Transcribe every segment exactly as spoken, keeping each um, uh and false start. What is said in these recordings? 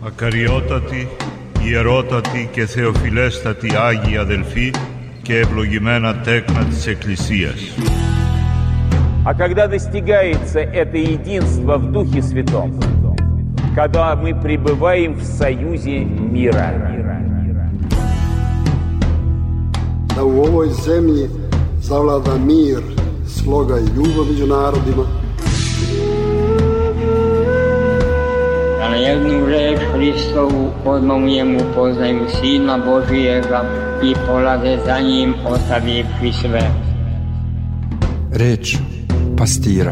Ακαριότατοι, ιερότατοι και θεοφιλέστατοι Άγιοι αδελφοί και ευλογημένα τέκνα της Εκκλησίας. А когда достигается это единство в Духе Святом, когда мы пребываем в союзе мира. Da u ovoj zemlji zavlada mir, sloga i ljubav među narodima. Da na jednu reč Hristovu odmah u njemu poznaju Sina Božijega i polaze za njim ostavivši sve. Reč pastira.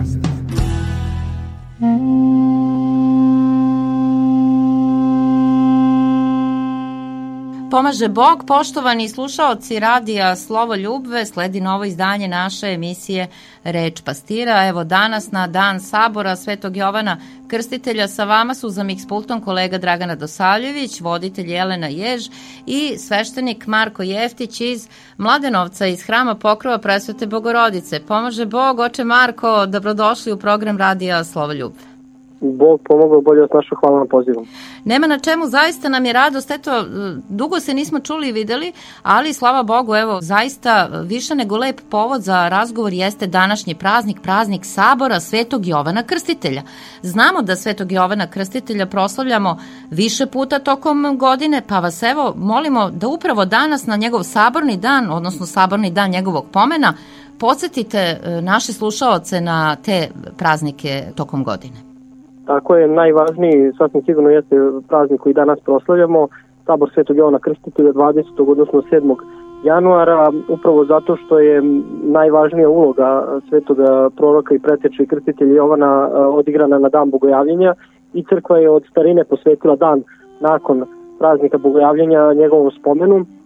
Pomaže Bog, poštovani slušaoci radija Slovo Ljubve, sledi novo izdanje naše emisije Reč pastira. Evo danas na dan sabora Svetog Jovana Krstitelja sa vama su za mikspultom kolega Dragana Dosavljević, voditelj Jelena Jež i sveštenik Marko Jeftić iz Mladenovca iz Hrama Pokrova Presvete Bogorodice. Pomaže Bog, oče Marko, dobrodošli u program radija Slovo Ljubve. Bog pomogao, bolje od našo, hvala na pozivu. Nema na čemu, zaista nam je radost, eto, dugo se nismo čuli i videli, ali slava Bogu, evo, zaista više nego lep povod za razgovor jeste današnji praznik, praznik sabora Svetog Jovana Krstitelja. Znamo da Svetog Jovana Krstitelja proslavljamo više puta tokom godine, pa vas evo molimo da upravo danas na njegov saborni dan, odnosno saborni dan njegovog pomena, podsjetite naše slušaoce na te praznike tokom godine. Tako je, najvažniji, sasvim sigurno jeste praznik koji danas proslavljamo, sabor Svetog Jovana Krstitelja dvadesetog odnosno sedmog januara, upravo zato što je najvažnija uloga Svetog proroka i preteča i krstitelja Jovana odigrana na dan Bogojavljenja i crkva je od starine posvetila dan nakon praznika Bogojavljenja njegovom spomenu. E,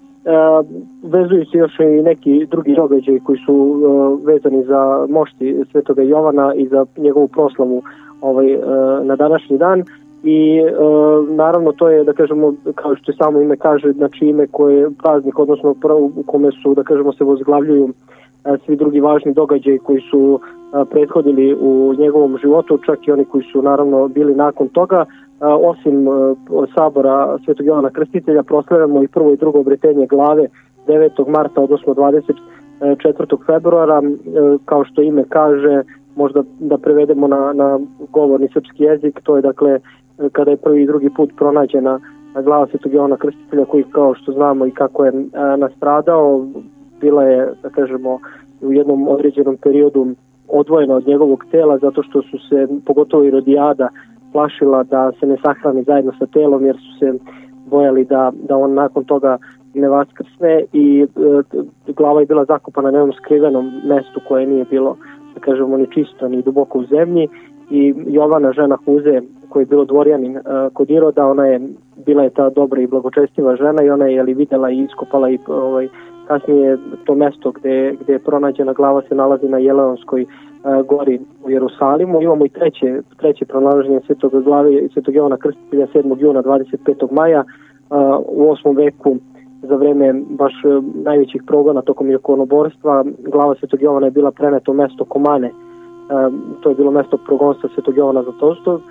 vezuju se još i neki drugi događaji koji su e, vezani za mošti Svetoga Jovana i za njegovu proslavu ovaj, na današnji dan i e, naravno to je, da kažemo, kao što je samo ime kaže, znači ime koje je praznik, odnosno prvo u kome su, da kažemo, se vozglavljuju e, svi drugi važni događaji koji su e, prethodili u njegovom životu, čak i oni koji su naravno bili nakon toga. E, osim e, sabora Svetog Jovana Krstitelja proslavljamo i prvo i drugo obretenje glave devetog marta, odnosno dvadeset četvrtog februara, e, kao što ime kaže, možda da prevedemo na, na govorni srpski jezik, to je dakle kada je prvi i drugi put pronađena glava Svetog Jovana Krstitelja koji, kao što znamo i kako je a, nastradao, bila je, da kažemo, u jednom određenom periodu odvojena od njegovog tela zato što su se, pogotovo i Rodijada, plašila da se ne sahrani zajedno sa telom jer su se bojali da, da on nakon toga ne vaskrsne i e, glava je bila zakopana na jednom skrivenom mestu koje nije bilo, da kažemo, ni čisto, ni duboko u zemlji i Jovana, žena Huze, koja je bilo dvorjanin uh, kod Iroda, ona je bila je ta dobra i blagočestiva žena i ona je ali videla i iskopala i ovaj, kasnije to mesto gde, gde je pronađena glava se nalazi na Jeleonskoj uh, gori u Jerusalimu. Imamo i treće, treće pronalaženje Svetog glave Svetog Jovana Krstitelja sedmog juna dvadeset petog maja uh, u osmom veku. Za vreme baš najvećih progona tokom ikonoborstva, glava Svetog Jovana je bila preneta u mesto Komane, e, to je bilo mesto progonstva Svetog Jovana Zlatouštog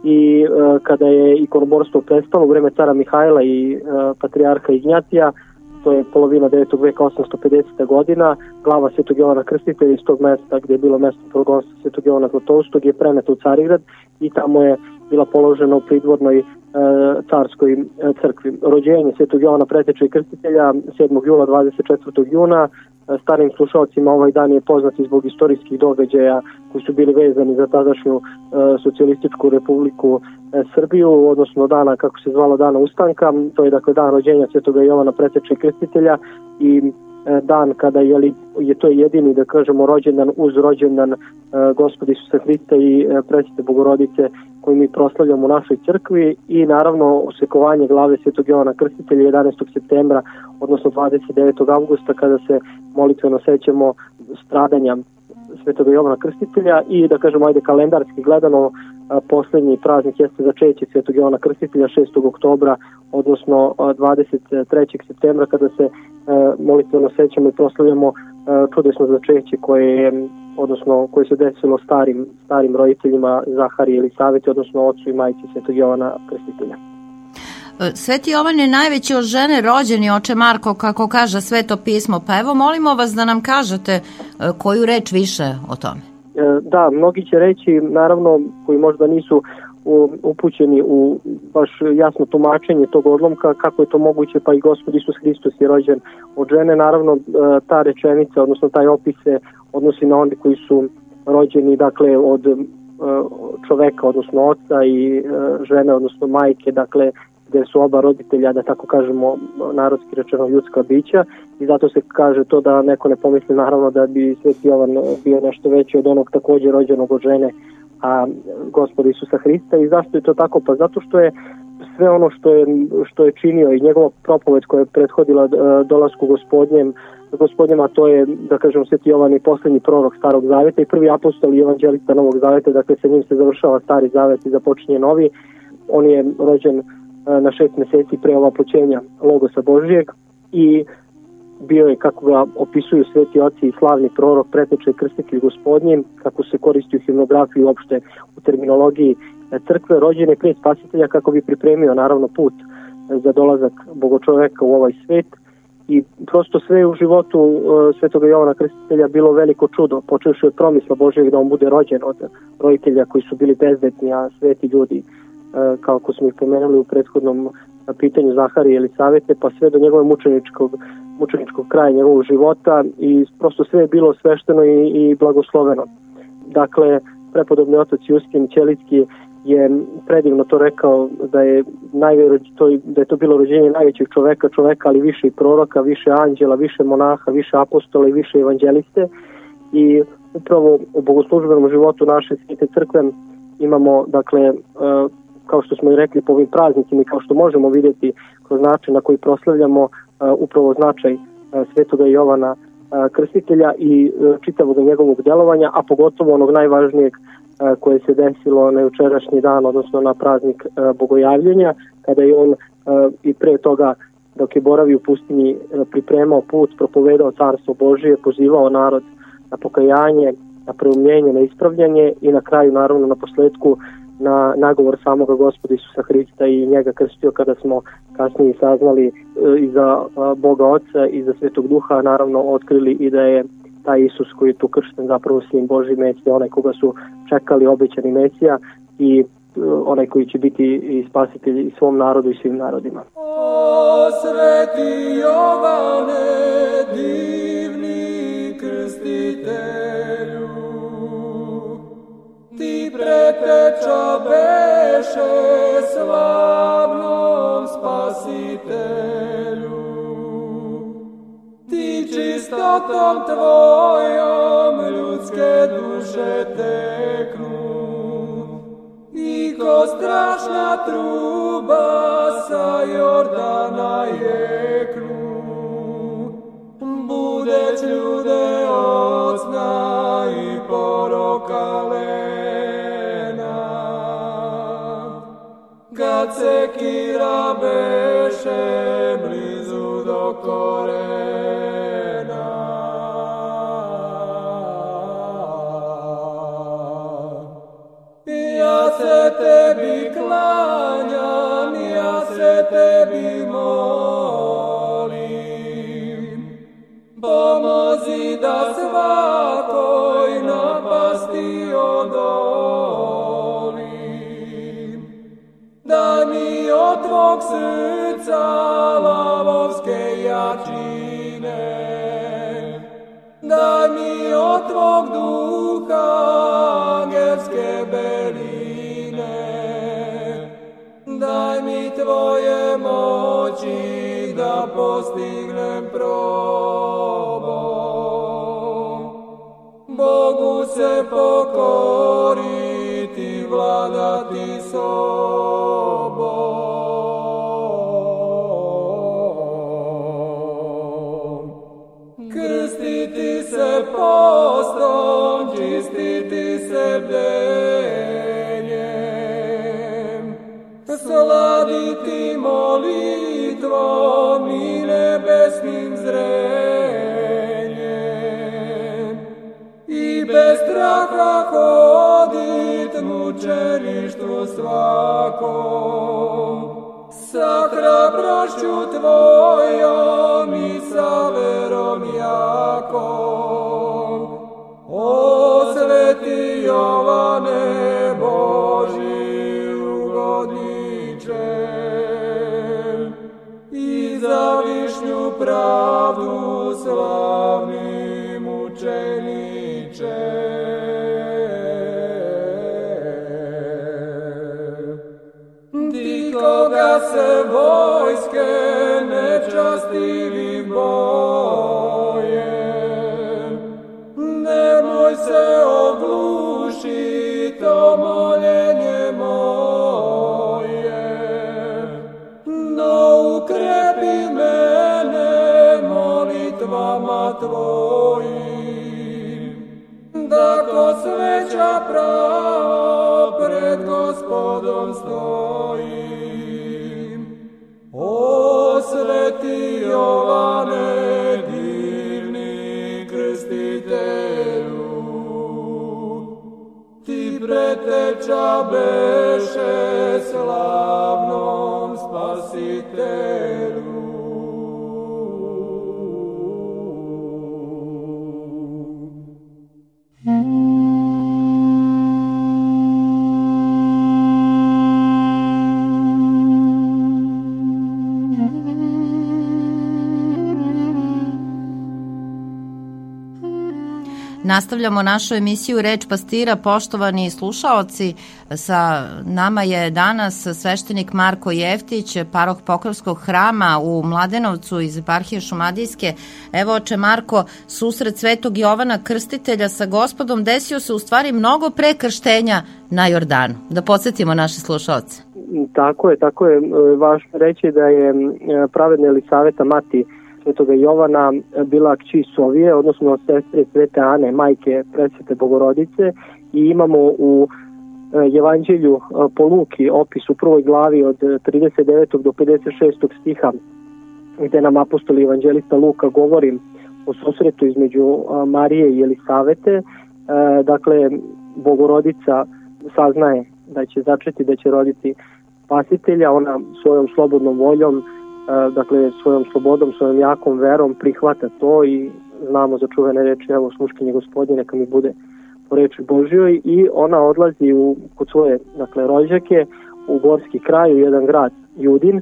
i e, kada je ikonoborstvo prestalo u vreme cara Mihajla i e, patrijarha Ignjatija, to je polovina devetog veka, osamsto pedeseta godina, glava Svetog Jovana Krstitelja iz tog mesta gdje je bilo mesto progonstva Svetog Jovana Zlatouštog je preneta u Carigrad i tamo je bila položena u pridvornoj carskoj crkvi. Rođenje Svetog Jovana Preteča i Krstitelja sedmog jula dvadeset četvrtog juna. Starim slušalcima ovaj dan je poznat zbog istorijskih događaja koji su bili vezani za tadašnju socijalističku republiku Srbiju, odnosno dana, kako se zvalo, dana ustanka. To je dakle dan rođenja Svetoga Jovana Preteča i Krstitelja i dan kada je, li, je to jedini, da kažemo, rođendan uz rođendan Gospoda Isusa Hrista i Presvete Bogorodice koji mi proslavljamo u našoj crkvi i naravno osekovanje glave Svetog Jovana Krstitelja jedanaestog septembra, odnosno dvadeset devetog avgusta kada se molitveno sećamo stradanja Svetog Jovana Krstitelja i, da kažemo, ajde kalendarski gledano, poslednji praznik jeste začeće Svetog Jovana Krstitelja šestog oktobra, odnosno dvadeset trećeg septembra kada se molitveno sećamo i proslavljamo čudesno začeće koje je, odnosno koje se desilo starim, starim roditeljima Zaharije ili Savete, odnosno ocu i majci Svetog Jovana Krstitelja. Sveti Jovan je najveći od žene rođeni, oče Marko, kako kaže Sveto pismo. Pa evo, molimo vas da nam kažete koju reč više o tome. Da, mnogi će reći, naravno, koji možda nisu upućeni u baš jasno tumačenje tog odlomka, kako je to moguće, pa i Gospod Isus Hristos je rođen od žene. Naravno, ta rečenica, odnosno taj opis se odnosi na one koji su rođeni, dakle, od čoveka, odnosno oca, i žene, odnosno majke, dakle, gde su oba roditelja, da tako kažemo, narodski rečeno, ljudska bića, i zato se kaže to da neko ne pomisli, naravno, da bi Sveti Jovan bio nešto veći od onog takođe rođenog od žene, a Gospoda Isusa Hrista. I zašto je to tako? Pa zato što je sve ono što je, što je činio i njegova propoved koja je prethodila dolasku gospodnjem, gospodnjem, a to je, da kažem, Sveti Jovan je poslednji prorok Starog Zaveta i prvi apostol i evanđelista Novog Zaveta, dakle sa njim se završava Stari Zavet i započinje Novi. On je rođen na šest meseci pre ovaploćenja Logosa Božijeg i bio je, kako ga opisuju sveti oci i slavni prorok, pretečaj krstitelj gospodnji, kako se koristi u himnografiji, uopšte u terminologiji crkve. Rođen je pre spasitelja kako bi pripremio, naravno, put za dolazak Bogočoveka u ovaj svet, i prosto sve u životu uh, Svetoga Jovana Krstitelja bilo veliko čudo, počevši od promisla Božijeg da on bude rođen od roditelja koji su bili bezvetni, a sveti ljudi, uh, kako smo ih pomenuli u prethodnom pitanju, Zaharije ili Savete, pa sve do njegove mučeničkog, mučeničkog kraja njegovog života, i prosto sve je bilo svešteno i, i blagosloveno. Dakle, prepodobni otac Justin Ćelicki je predivno to rekao, da je, to, da je to bilo rođenje najvećeg čoveka, čoveka, ali više i proroka, više anđela, više monaha, više apostola i više evanđeliste. I upravo u bogoslužbenom životu naše svete crkve imamo, dakle, kao što smo i rekli, po ovim praznicima i kao što možemo vidjeti kroz način na koji proslavljamo upravo značaj Svetoga Jovana Krstitelja i čitavog njegovog delovanja, a pogotovo onog najvažnijeg koje se desilo na jučerašnji dan, odnosno na praznik Bogojavljenja, kada je on i pre toga, dok je boravio u pustinji, pripremao put, propovedao carstvo Božije, pozivao narod na pokajanje, na preumljenje, na ispravljanje i na kraju, naravno, na posledku, na nagovor samoga Gospoda Isusa Hrista i njega krstio, kada smo kasnije saznali i za Boga Oca i za Svetog Duha, naravno otkrili i da je taj Isus koji je tu kršten zapravo Sin Božji, Mesija, onaj koga su čekali, obećani Mesija, i onaj koji će biti i spasitelj i svom narodu i svim narodima. O Sveti Jovane, divni krstitelju, ti preteča beše slavnom spasitelju, ti čistotom tvojom ljudske duše teknu, i ko strašna truba sa Jordana jeknu, budeć ljude od sna i poroka lena, kad se kira beše blizu do korena. Ja se tebi klanjam, ja se tebi molim, pomozi da svakoj napasti odolim. Daj mi od tvog srca lavovske jačine, daj mi od tvog duha angelske beline, daj mi tvoje moći da postignem probom. Bogu se pokoriti, vladati sobom. Krstiti se postom, čistiti se bdenjem, sladiti molitvom i nebesnim zrenjem, i bez straha hodit mučeništvu svakom, sa se vojske nečastivih boje. Nemoj se oglušiti o moljenje moje, no ukrepi mene molitvama tvojim, da ko sveća pravo pred Gospodom stojim. O sveti Jovane, divni krstitelju, ti preteča beše slavnom spasitelju. Nastavljamo našu emisiju Reč pastira. Poštovani slušaoci, sa nama je danas sveštenik Marko Jeftić, paroh Pokrovskog hrama u Mladenovcu iz eparhije Šumadijske. Evo, oče Marko, susret Svetog Jovana Krstitelja sa Gospodom desio se u stvari mnogo pre krštenja na Jordanu. Da podsjetimo naše slušaoce. Tako je, tako je. Važno reći da je pravedna Elisaveta, mati Svetoga Jovana, bila kći Sovije, odnosno sestre Svete Ane, majke Presvete Bogorodice, i imamo u Evanđelju po Luki opis u prvoj glavi od trideset devetog do pedeset šestog stiha, gde nam apostol evanđelista Luka govori o susretu između Marije i Elisavete. Dakle, Bogorodica saznaje da će začeti, da će roditi spasitelja, ona svojom slobodnom voljom, dakle svojom slobodom, svojom jakom verom prihvata to i znamo za čuvene reči, evo sluškinje Gospodine, neka mi bude po reči Božjoj, i ona odlazi u, kod svoje dakle, rođake u gorski kraj, u jedan grad Judin,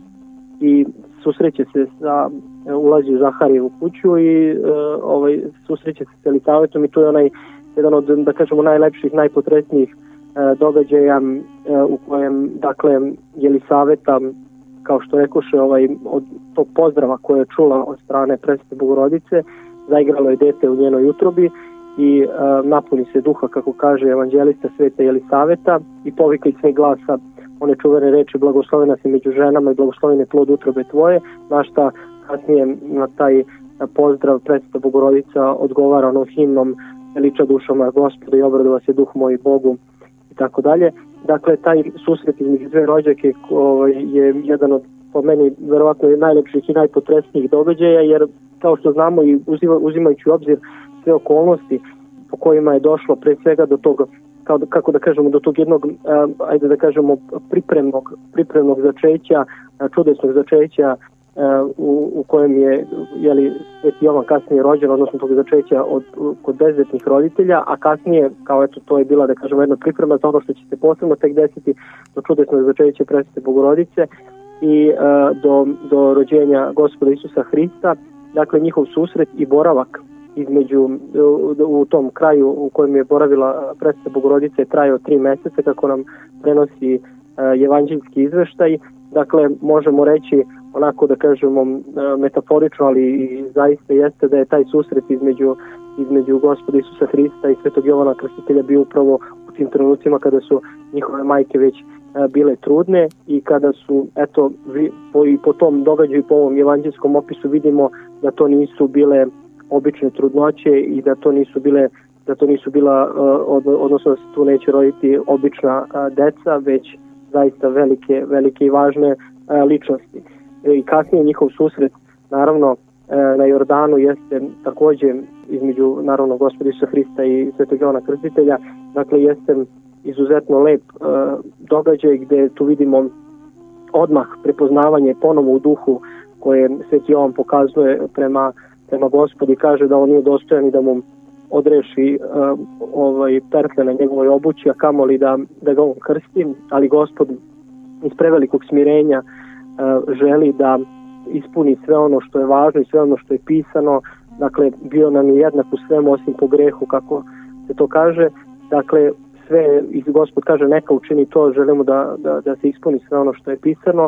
i susreće se sa, ulazi u Zaharijevu kuću i uh, ovaj, susreće se sa Elisavetom, i to je onaj jedan od, da kažemo, najlepših, najpotresnijih uh, događaja uh, u kojem, dakle, Elisaveta, kao što rekoše, ovaj, od tog pozdrava koje je čula od strane Presvete Bogorodice, zaigralo je dete u njenoj utrobi i uh, napuni se duha, kako kaže evanđelista Sveta Elisaveta, i povikli sve glasa one čuvene reči: blagoslovena si među ženama i blagosloven je plod utrobe tvoje, na šta kasnije na taj pozdrav Presveta Bogorodica odgovara onom himnom: veliča duša moja Gospoda i obradova se duh moj Bogu, i tako dalje. Dakle, taj susret između dve rođake ovaj, je jedan od, po meni, verovatno najlepših i najpotresnijih događaja, jer kao što znamo i uzima, uzimajući u obzir sve okolnosti po kojima je došlo pre svega do toga, kao da, kako da kažemo, do tog jednog, a, ajde da kažemo, pripremnog, pripremnog začeća, a, čudesnog začeća, a, u, u kojem je, jeli, Sveti Jovan kasnije rođen, odnosno tog začeća od, kod bezvetnih roditelja, a kasnije, kao eto, to je bila, da kažemo, jedna priprema za ono što će se posebno tek desiti, do čudesnog začeća Presvete Bogorodice i a, do, do rođenja Gospoda Isusa Hrista. Dakle, njihov susret i boravak između, u, u tom kraju u kojem je boravila Presveta Bogorodica je trajao tri meseca, kako nam prenosi uh, evanđeljski izveštaj. Dakle, možemo reći, onako da kažemo, uh, metaforično, ali i zaista jeste da je taj susret između, između Gospoda Isusa Hrista i Svetog Jovana Krstitelja bio upravo u tim trenucima kada su njihove majke već uh, bile trudne, i kada su, eto, vi, po, i po tom događaju i po ovom evanđelskom opisu vidimo da to nisu bile obične trudnoće i da to nisu bile, da to nisu bila, odnosno da se tu neće roditi obična deca, već zaista velike, velike i važne ličnosti. I kasnije njihov susret, naravno, na Jordanu jeste takođe između, naravno, Gospoda Isusa Hrista i Svetog Jovana Krstitelja, dakle jeste izuzetno lep događaj gde tu vidimo odmah prepoznavanje ponovo u duhu koje Sveti Jovan pokazuje prema prema Gospodu i kaže da on nije dostojan i da mu odreši uh, ovaj, pertle na njegovoj obući, a kamoli da, da ga on krsti, ali Gospod iz prevelikog smirenja uh, želi da ispuni sve ono što je važno i sve ono što je pisano. Dakle, bio nam je jednak u svemu osim po grehu, kako se to kaže. Dakle, sve, i Gospod kaže neka učini to, želimo da, da, da se ispuni sve ono što je pisano,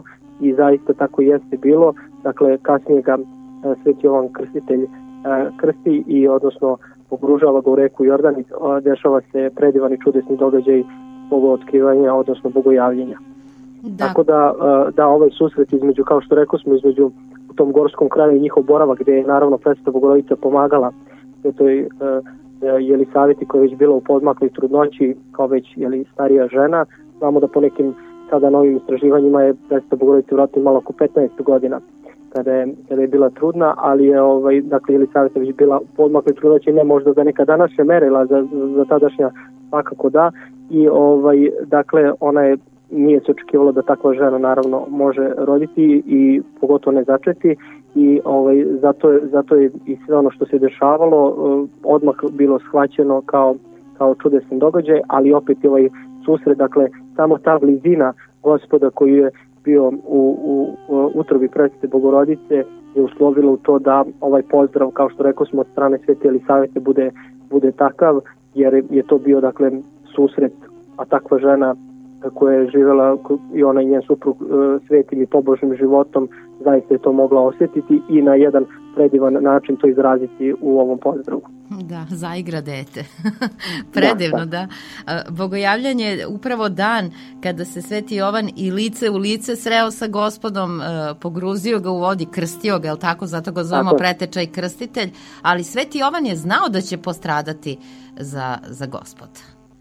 i zaista tako jeste bilo. Dakle, kasnije ga Sveti Jovan Krstitelj krsti i odnosno pogružava ga u reku Jordan i dešava se predivan i čudesni događaj bogootkrivanja, odnosno bogojavljenja. Da. Tako da, da ovaj susret između, kao što rekao smo, između u tom gorskom kraju i njihov boravak, gde je naravno Presveta Bogorodica pomagala Svetoj Jelisaveti koja je već bila u podmakloj trudnoći kao već jeli, starija žena. Znamo da po nekim sada novim istraživanjima je Presveta Bogorodica vjerojatno imala oko petnaest godina kada je, kada je bila trudna, ali je ovaj, dakle, Jelisaveta već bila u podmakloj trudnoći, ne možda za neka današnja merila, za, za tadašnja svakako da, i ovaj, dakle ona je nije se očekivalo da takva žena naravno može roditi i pogotovo ne začeti i ovaj, zato, je, zato je i sve ono što se dešavalo odmah bilo shvaćeno kao, kao čudesan događaj, ali opet je ovaj susret, dakle samo ta blizina Gospoda koji je bio u, u, u utrobi Presvete Bogorodice je uslovilo u to da ovaj pozdrav, kao što rekao smo, od strane Svete Jelisavete bude, bude takav, jer je to bio dakle susret, a takva žena koja je živjela i ona i njen suprug svetim i pobožnim životom, zaista je to mogla osjetiti i na jedan predivan način to izraziti u ovom pozdravu. Da, zaigra dete. Predivno, da, da. Bogojavljanje je upravo dan kada se Sveti Jovan i lice u lice sreo sa Gospodom, pogruzio ga u vodi, krstio ga, je li tako? Zato ga zovemo preteča i krstitelj, ali Sveti Jovan je znao da će postradati za, za Gospoda.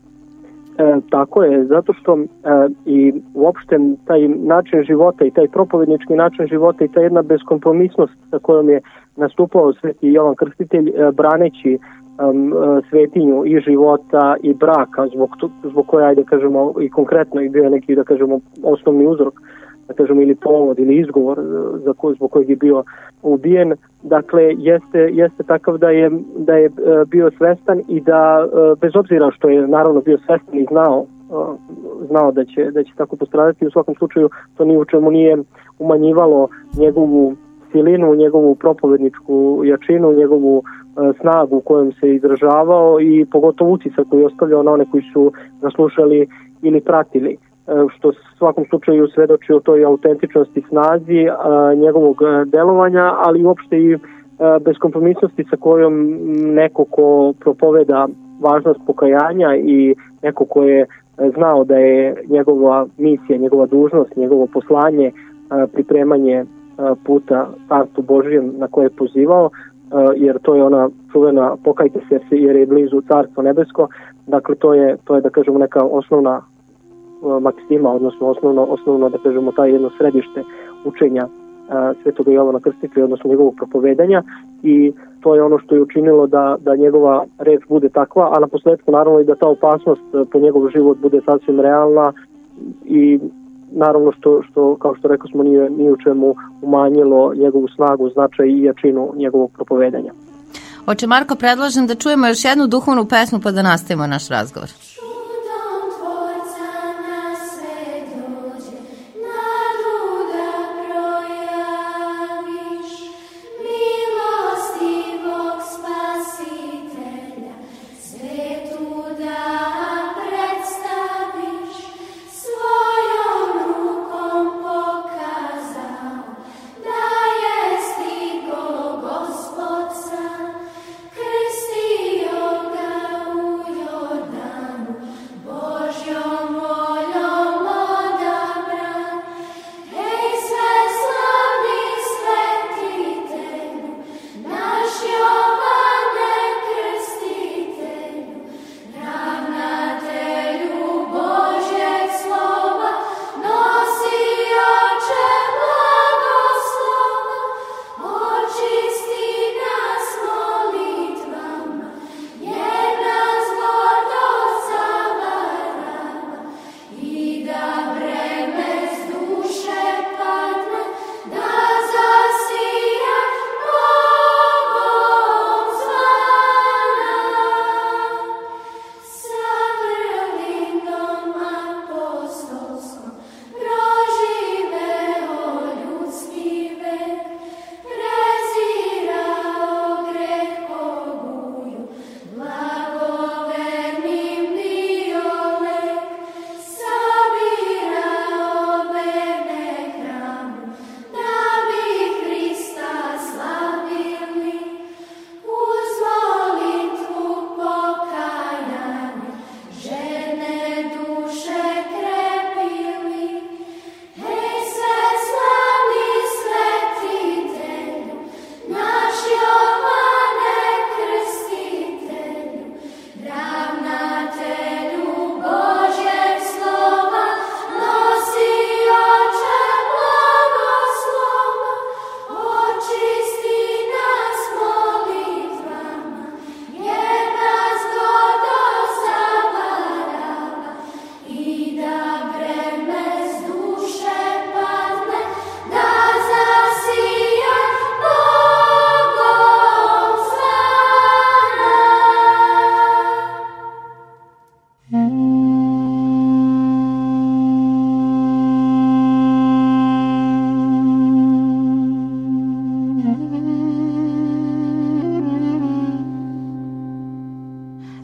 E, tako je, zato što e, i uopšte taj način života i taj propovednički način života i ta jedna beskompromisnost sa kojom je nastupao Sveti Jovan Krstitelj e, braneći um, svetinju i života i braka, zbog, zbog koje, ajde kažemo, i konkretno i bio neki, da kažemo, osnovni uzrok, da kažemo, ili povod ili izgovor za ko, zbog kojeg je bio ubijen, dakle jeste, jeste takav da je, da je bio svestan i da bez obzira što je naravno bio svestan i znao, znao da će, da će tako postradati, u svakom slučaju to ni u čemu nije umanjivalo njegovu silinu, njegovu propovedničku jačinu, njegovu snagu kojom se izražavao i pogotovo utisak koji je ostavljao na one koji su ga slušali ili pratili, što u svakom slučaju svedoči o toj autentičnosti, snazi a, njegovog delovanja, ali uopšte i a, beskompromisnosti sa kojom neko ko propoveda važnost pokajanja i neko ko je znao da je njegova misija, njegova dužnost, njegovo poslanje, a, pripremanje a, puta Carstvu Božijem na koje je pozivao, a, jer to je ona čuvena pokajte se jer je blizu Carstvo nebesko, dakle to je, to je da kažemo neka osnovna maksima, odnosno osnovno, osnovno da kažemo taj jedno središte učenja a, Svetog Jovana Krstitelja, odnosno njegovog propovedanja, i to je ono što je učinilo da, da njegova reč bude takva, a na posledku naravno i da ta opasnost po njegov život bude sasvim realna i naravno što, što kao što rekao smo, nije ni u čemu umanjilo njegovu snagu, značaj i jačinu njegovog propovedanja. Oče Marko, predlažem da čujemo još jednu duhovnu pesmu pa da nastavimo naš razgovor. Krstio ga u Jordanu.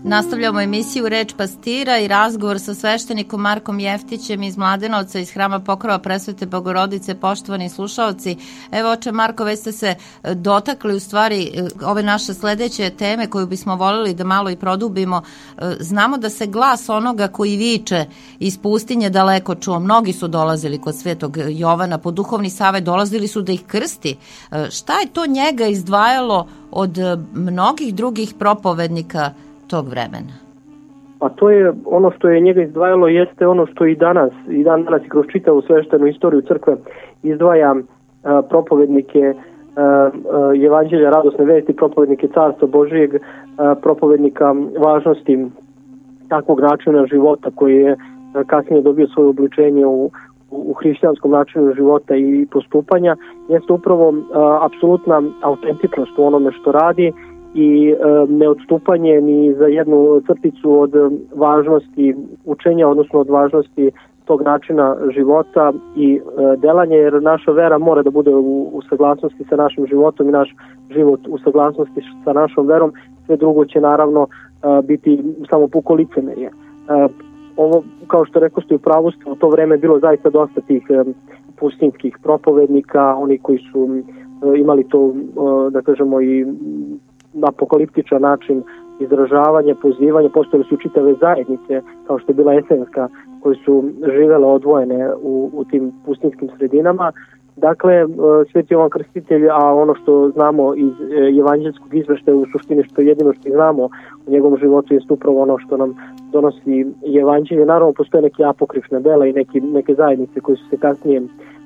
Nastavljamo emisiju Reč pastira i razgovor sa sveštenikom Markom Jeftićem iz Mladenovca iz Hrama Pokrova Presvete Bogorodice. Poštovani slušaoci, evo oče Marko, već ste se dotakli u stvari ove naše sledeće teme koju bismo voljeli da malo i produbimo. Znamo da se glas onoga koji viče iz pustinje daleko čuo. Mnogi su dolazili kod Svetog Jovana po duhovni savet, dolazili su da ih krsti. Šta je to njega izdvajalo od mnogih drugih propovednika tog vremena? A to je ono što je njega izdvajalo, jeste ono što i danas, i dan danas i kroz čitavu sveštenu istoriju crkve izdvaja a, propovednike a, a, Evanđelja radosne vesti, propovednike Carstva Božijeg, a, propovednika važnosti takvog načina života koji je a, kasnije dobio svoje obličenje u, u hrišćanskom načinu života i postupanja, jeste upravo a, apsolutna autentičnost u onome što radi i e, neodstupanje ni za jednu crticu od važnosti učenja, odnosno od važnosti tog načina života i e, delanja, jer naša vera mora da bude u, u saglasnosti sa našim životom i naš život u saglasnosti sa našom verom. Sve drugo će naravno e, biti samo puko licemerje. E, ovo, kao što rekao ste u pravu, u to vreme je bilo zaista dosta tih e, pustinskih propovednika, oni koji su e, imali to, e, da kažemo, i apokaliptičan način izražavanja, pozivanja. Postojale su čitave zajednice, kao što je bila Esenska, koje su živele odvojene u, u tim pustinskim sredinama. Dakle, Sveti Jovan Krstitelj, a ono što znamo iz evanđelskog izveštaja u suštini, što jedino što znamo u njegovom životu je upravo ono što nam donosi evanđelje. Naravno, postoje neke apokrifne dela i neke, neke zajednice koje su se kasnije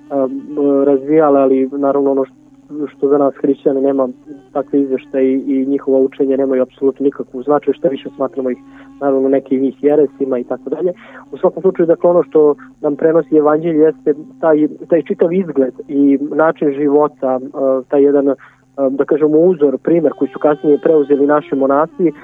um, razvijale, ali naravno ono što što za nas hrišćane nema takve izveštaje i njihova učenja nemaju apsolutno nikakvu značaj, što više smatramo ih naravno neki njih jeresima i tako dalje. U svakom slučaju, dakle, ono što nam prenosi evanđelje jeste taj, taj čitav izgled i način života, taj jedan, da kažemo, uzor, primer koji su kasnije preuzeli naši monasi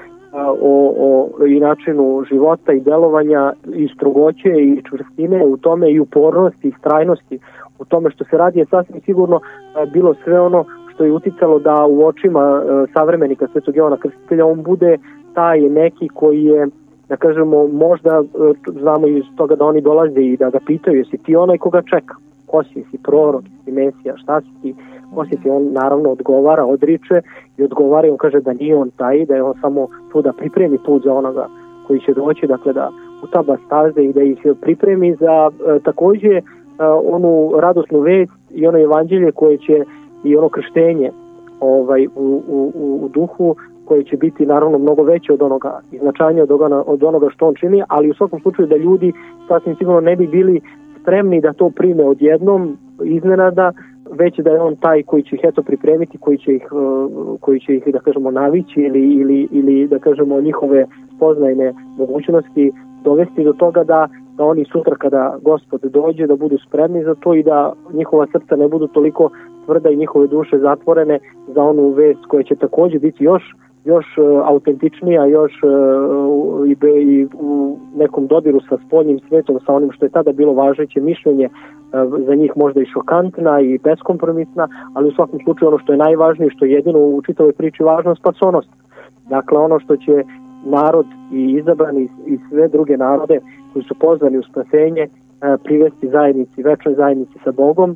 o, o i načinu života i delovanja i strogoće i čvrstine u tome i upornosti i strajnosti u tome što se radi je sasvim sigurno bilo sve ono što je uticalo da u očima savremenika Svetog Jovana Krstitelja on bude taj neki koji je, da kažemo, možda znamo iz toga da oni dolaze i da ga pitaju jesi ti onaj koga čeka, ko si, si prorok, si Mesija, šta si ti, ko si ti, on naravno odgovara, odriče i odgovara i on kaže da nije on taj, da je on samo tu da pripremi put za onoga koji će doći, dakle da utaba staze i da ih pripremi za e, takođe onu radosnu vest i ono evanđelje koje će i ono krštenje ovaj, u, u, u duhu koje će biti naravno mnogo veće od onoga i značajnije od onoga, od onoga što on čini, ali u svakom slučaju da ljudi sasvim sigurno ne bi bili spremni da to prime odjednom iznenada, već da je on taj koji će ih eto pripremiti, koji će ih, koji će ih da kažemo navići ili, ili, ili da kažemo njihove spoznajne mogućnosti dovesti do toga da da oni sutra kada Gospod dođe da budu spremni za to i da njihova srca ne budu toliko tvrda i njihove duše zatvorene za onu vest koja će takođe biti još još uh, autentičnija, još uh, i, be, i u nekom dodiru sa spoljnim svetom, sa onim što je tada bilo važeće mišljenje, uh, za njih možda i šokantna i beskompromisna, ali u svakom slučaju ono što je najvažnije, što je jedino u čitavoj priči važno, spasonost. Dakle, ono što će narod i izabrani i sve druge narode koji su pozvani u spasenje privesti zajednici, večnoj zajednici sa Bogom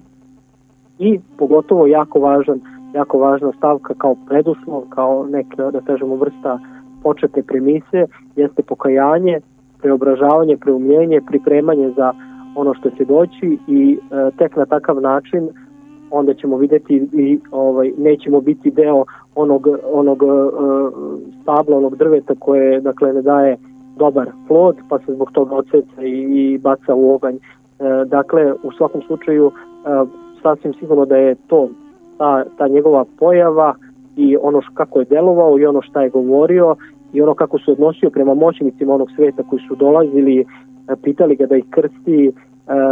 i pogotovo jako važan, jako važna stavka kao preduslov, kao neka, da kažemo, vrsta početne premise, jeste pokajanje, preobražavanje, preumljenje, pripremanje za ono što će doći i e, tek na takav način onda ćemo videti i ovaj, nećemo biti deo onog, onog e, stabla, onog drveta koje, dakle, ne daje dobar plod, pa se zbog toga odseca i, i baca u oganj. E, dakle, u svakom slučaju, e, sasvim sigurno da je to ta, ta njegova pojava i ono š, kako je delovao i ono šta je govorio i ono kako se odnosio prema moćnicima onog sveta koji su dolazili, e, pitali ga da ih krsti, e,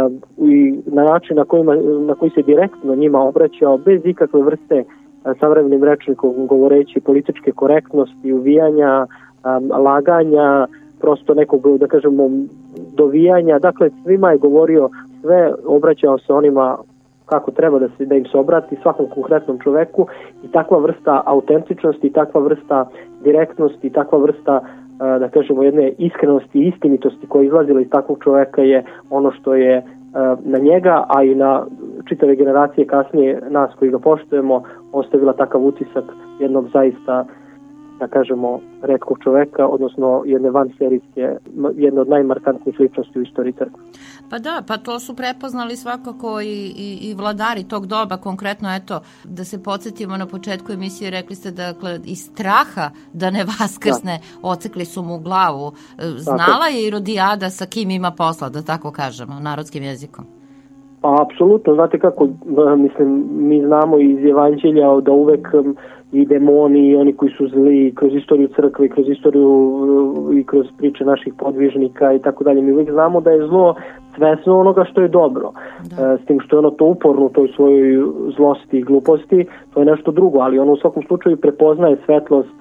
i na način na, kojima, na koji se direktno njima obraćao, bez ikakve vrste e, savremenim rečnikom govoreći političke korektnosti, uvijanja, e, laganja, prosto nekog, da kažemo, dovijanja. Dakle, svima je govorio sve, obraćao se onima kako treba da, se, da im se obrati, svakom konkretnom čoveku i takva vrsta autentičnosti, takva vrsta direktnosti, takva vrsta da kažemo, jedne iskrenosti i istinitosti koja je izlazila iz takvog čoveka je ono što je na njega, a i na čitave generacije kasnije nas koji ga poštujemo ostavila takav utisak jednog zaista, da kažemo, retkog čoveka, odnosno jedne vanserijske, jedne od najmarkantnijih ličnosti u istoriji crkve. Pa da, pa to su prepoznali svakako i, i, i vladari tog doba, konkretno, eto, da se podsjetimo na početku emisije, rekli ste, dakle, iz straha da ne vaskrsne, da. Ocekli su mu glavu. Znala je Irodijada sa kim ima posla, da tako kažemo, narodskim jezikom? Pa, apsolutno, znate kako, mislim, mi znamo iz Evanđelja da uvek i demoni i oni koji su zli kroz istoriju crkve, kroz istoriju i kroz priče naših podvižnika i tako dalje. Mi uvijek znamo da je zlo svesno onoga što je dobro. Da. S tim što je ono to uporno u toj svojoj zlosti i gluposti, to je nešto drugo, ali ono u svakom slučaju prepoznaje svetlost,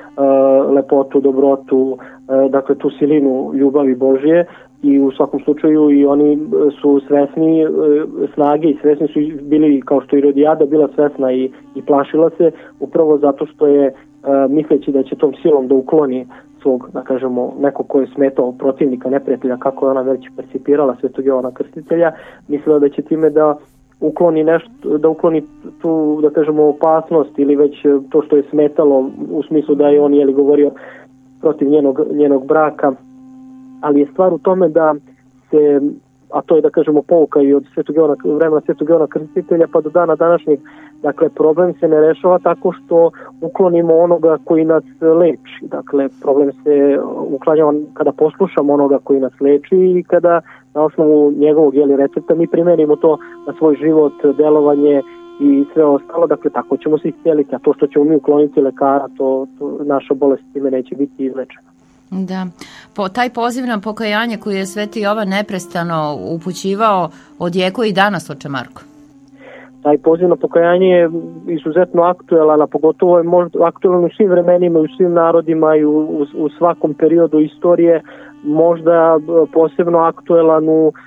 lepotu, dobrotu, dakle tu silinu ljubavi Božje, i u svakom slučaju i oni su svesni snage i svesni su bili, kao što i Irodijada bila svesna i, i plašila se, upravo zato što je misleći da će tom silom da ukloni svog, da kažemo, nekog ko je smetao protivnika, neprijatelja, kako je ona već percipirala Svetog Jovana Krstitelja, mislila da će time da ukloni nešto, da ukloni tu, da kažemo, opasnost ili već to što je smetalo u smislu da je on jeli govorio protiv njenog, njenog braka. Ali je stvar u tome da se, a to je, da kažemo, pouka i od Svetog Jovana, vremena Svetog Jovana Krstitelja pa do dana današnjeg, dakle problem se ne rešava tako što uklonimo onoga koji nas leči. Dakle, problem se uklanjava kada poslušamo onoga koji nas leči i kada na osnovu njegovog jeli recepta mi primenimo to na svoj život, delovanje i sve ostalo, dakle tako ćemo se iscijeliti, a to što ćemo mi ukloniti lekara, to, to naša bolest time neće biti izlečena. Da, po, taj poziv na pokajanje koji je Sveti Jovan neprestano upućivao odjekuje i danas, oče Marko. Taj poziv na pokajanje je izuzetno aktuelan, a pogotovo je možda aktuelan u svim vremenima, u svim narodima i u, u, u svakom periodu istorije, možda posebno aktuelan u uh,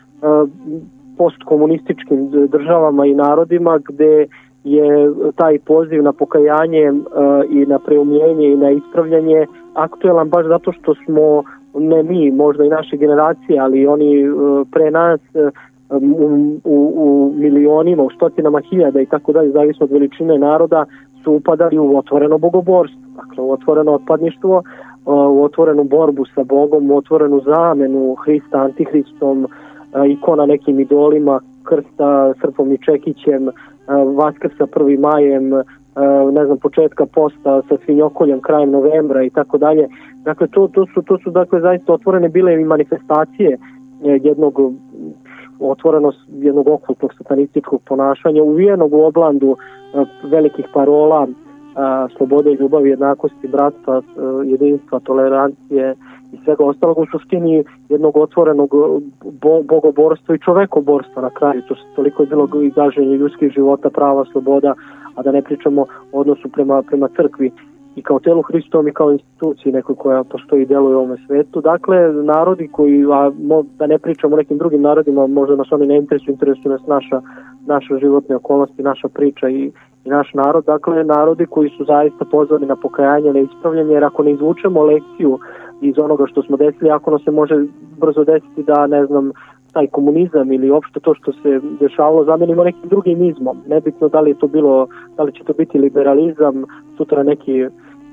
postkomunističkim državama i narodima gde je taj poziv na pokajanje uh, i na preumljenje i na ispravljanje aktuelan baš zato što smo, ne mi, možda i naše generacije, ali oni uh, pre nas uh, u, u, u milionima, u stotinama hiljada i tako dalje, zavisno od veličine naroda, su upadali u otvoreno bogoborstvo, dakle u otvoreno otpadništvo, uh, u otvorenu borbu sa Bogom, u otvorenu zamenu Hrista antihristom, uh, ikona nekim idolima, krsta srpom i čekićem, Vaskrsa prvim majem, ne znam, početka posta sa svinjokoljem krajem novembra i tako dalje. Dakle, to, to, su, to su dakle zaista otvorene bile i manifestacije jednog otvorenost jednog okultnog satanističkog ponašanja, uvijenog u oblandu velikih parola slobode, ljubavi, jednakosti, bratstva, jedinstva, tolerancije i svega ostalog, u suštini jednog otvorenog bo, bogoborstva i čovekoborstva na kraju. To toliko je bilo izraženje ljudskih života, prava, sloboda, a da ne pričamo o odnosu prema, prema crkvi i kao telu Hristovom i kao instituciji nekoj koja postoji i deluje u ovome svetu. Dakle, narodi koji, a da ne pričamo o nekim drugim narodima, možda nas oni ne interesuju, interesuju nas naša, naša životne okolnosti, naša priča i, i naš narod. Dakle, narodi koji su zaista pozvani na pokajanje, na ispravljanje, jer ako ne izvučemo lekciju iz onoga što smo desili, ako nam se može brzo desiti da, ne znam, taj komunizam ili uopšte to što se dešavalo zamenimo nekim drugim izmom. Nebitno da li je to bilo, da li će to biti liberalizam, sutra neki, uh,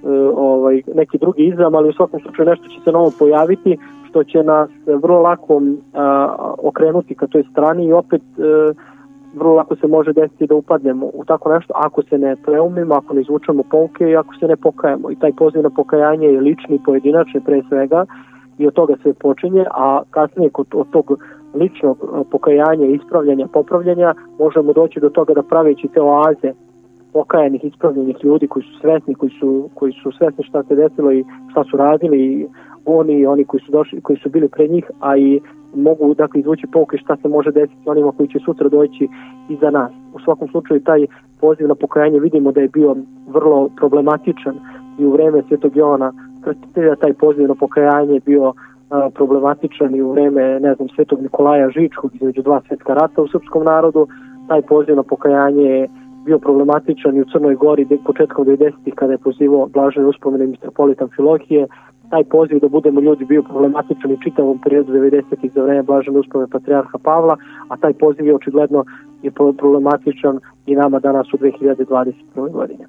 ovaj, neki drugi izam, ali u svakom slučaju nešto će se novo pojaviti što će nas vrlo lako uh, okrenuti ka toj strani i opet uh, vrlo lako se može desiti da upadnemo u tako nešto ako se ne preumimo, ako ne izvučemo pouke i ako se ne pokajemo. I taj poziv na pokajanje je lični, pojedinačni pre svega i od toga se počinje, a kasnije kod, od tog ličnog pokajanja, ispravljanja, popravljanja možemo doći do toga da praveći te oaze pokajanih, ispravljenih ljudi koji su svesni, koji su, koji su svesni šta se desilo i šta su radili i oni i oni koji su došli, koji su bili pred njih, a i mogu dakle izvući pouke šta se može desiti onima koji će sutra doći iza nas. U svakom slučaju taj poziv na pokajanje vidimo da je bio vrlo problematičan i u vreme Svetog Jovana Krstitelja taj poziv na pokajanje je bio problematičan i u vreme, ne znam, Svetog Nikolaja Žičkog između dva svetska rata u srpskom narodu. Taj poziv na pokajanje je bio problematičan i u Crnoj Gori početkom devedesetih kada je pozivao blažene uspomene mitropolita Amfilohije. taj poziv da budemo ljudi bio problematičan i čitavom periodu devedesetih za vreme blažene uspomene patrijarha Pavla, a taj poziv je očigledno je problematičan i nama danas u dve hiljade dvadeset prve. godine.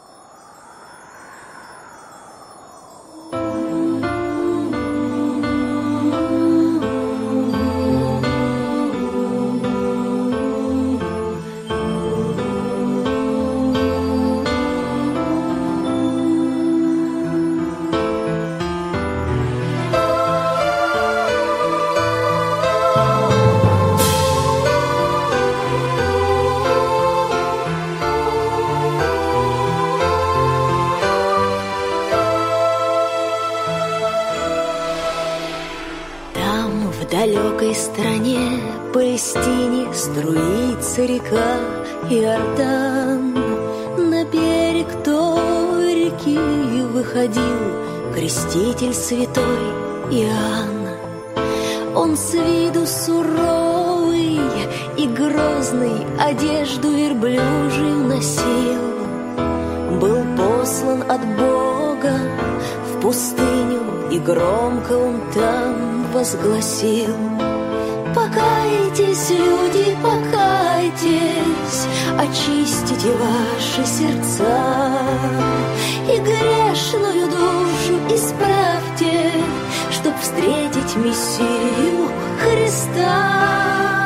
В далекой стране Палестине струится река Иордан. На берег той реки выходил креститель святой Иоанн. Он с виду суровый и грозный, одежду верблюжью носил. Был послан от Бога в пустыню, и громко он там возгласил: покайтесь, люди, покайтесь, очистите ваши сердца и грешную душу исправьте, чтоб встретить Мессию Христа.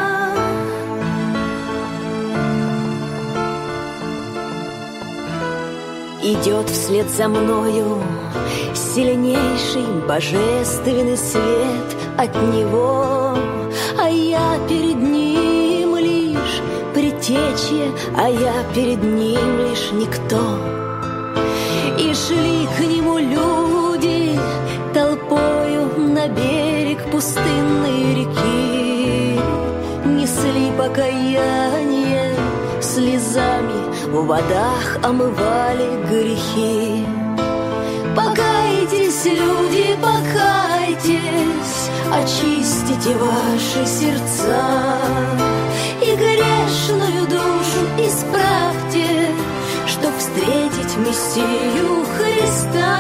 Идет вслед за мною сильнейший божественный свет от Него, а я перед Ним лишь предтечье, а я перед Ним лишь никто. И шли к Нему люди толпою на берег пустынной реки, несли покаяние слезами, в водах омывали грехи. Покайтесь, люди, покайтесь, очистите ваши сердца и грешную душу исправьте, чтоб встретить Мессию Христа.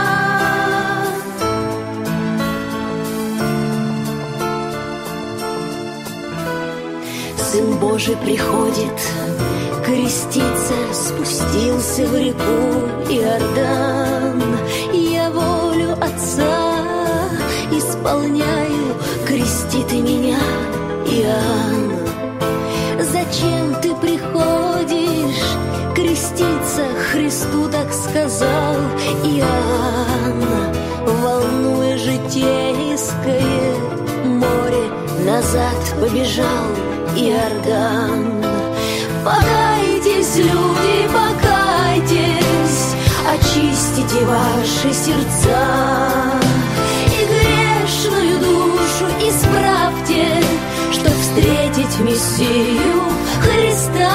Сын Божий приходит креститься, спустился в реку Иордан. Я волю Отца исполняю, крести ты меня, Иоанн. Зачем ты приходишь креститься? Христу так сказал Иоанн. Волнуя житейское море, назад побежал Иордан. Покайтесь, люди, покайтесь, очистите ваши сердца и грешную душу исправьте, чтоб встретить Мессию Христа.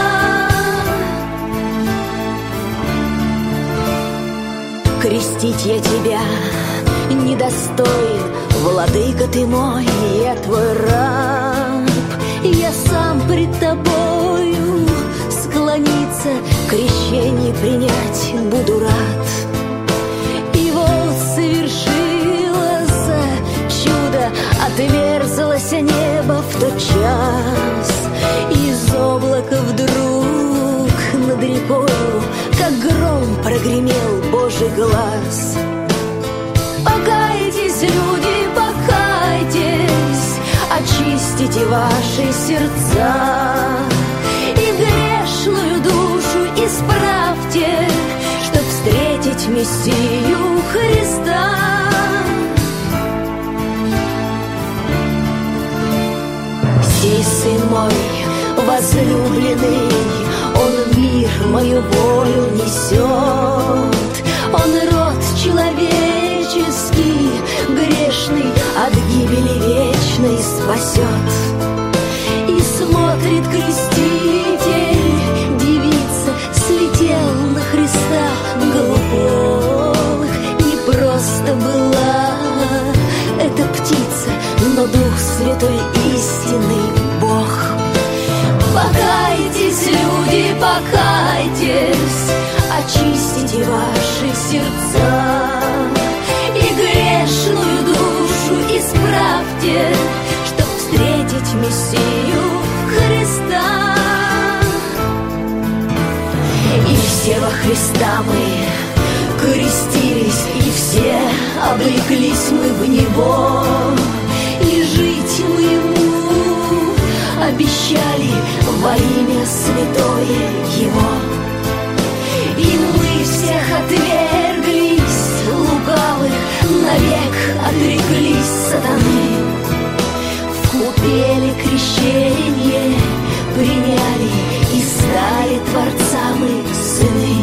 Крестить я тебя недостоин, владыка ты мой, я твой раб. Я сам пред тобою склониться, крещение принять буду рад. И вот совершилось чудо, отверзлось небо в тот час. Из облака вдруг над рекою, как гром, прогремел Божий глаз. Покайтесь, люди, покайтесь, очистите ваши сердца и грешную душу исправьте, чтоб встретить Мессию Христа. Сей Сын мой возлюбленный, Он в мир мою волю несет. Он род человеческий, грешный, от гибели вечной спасет. И смотрит креститель, девица, слетел на Христа голубых. Не просто была эта птица, но Дух Святой истинный Бог. Покайтесь, люди, покайтесь, очистите ваши сердца и грех Христа мы крестились, и все обреклись мы в Него, и жить мы Ему обещали во имя святое Его. И мы всех отверглись, лукавых, навек отреклись сатаны. В купели крещение приняли, и стали Творца мы сыны.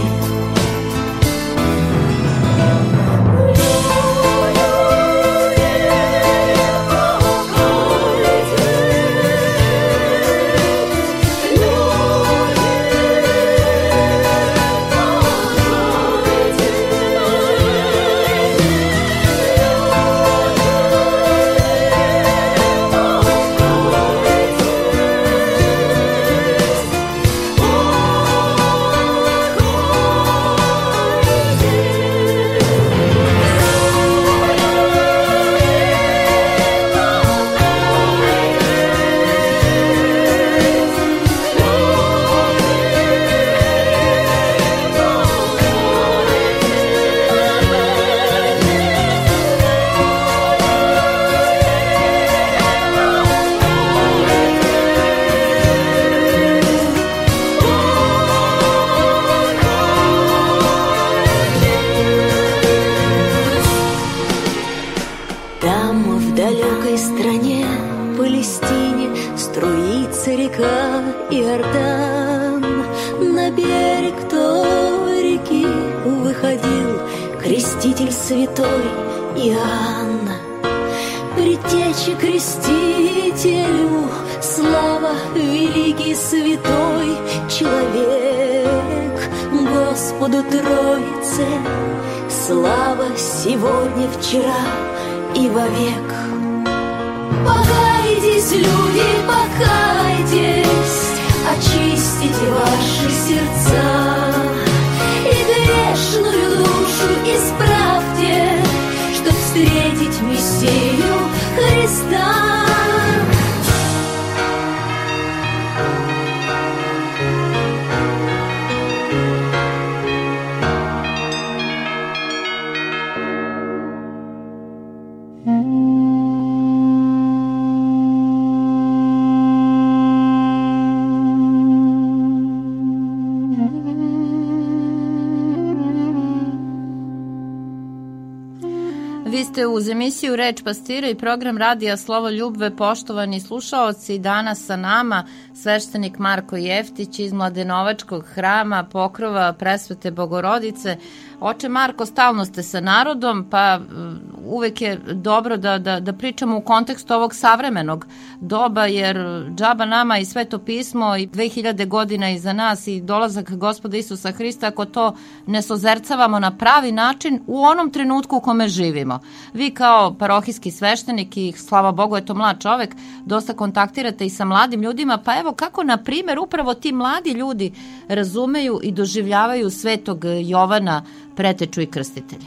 Креститель святой Иоанн, предтече крестителю, слава, великий святой человек, Господу Троице, слава сегодня, вчера и вовек. Покайтесь, люди, покайтесь, очистите ваши сердца и грешную душу исправьте, чтоб встретить Мессию Христа. Vi ste uz emisiju Reč pastira i program radija Slovo Ljubve, poštovani slušaoci. Danas sa nama sveštenik Marko Jeftić iz Mladenovačkog hrama Pokrova Presvete Bogorodice. Oče Marko, stalno ste sa narodom, pa uvek je dobro da, da, da pričamo u kontekstu ovog savremenog doba, jer džaba nama i Sveto pismo i dve hiljade godina iza nas i dolazak Gospoda Isusa Hrista, ako to ne sozercavamo na pravi način u onom trenutku u kome živimo. Vi kao parohijski sveštenik i slava Bogu je to mlad čovek, dosta kontaktirate i sa mladim ljudima, pa evo kako na primjer upravo ti mladi ljudi razumeju i doživljavaju Svetog Jovana, preteču i krstitelja.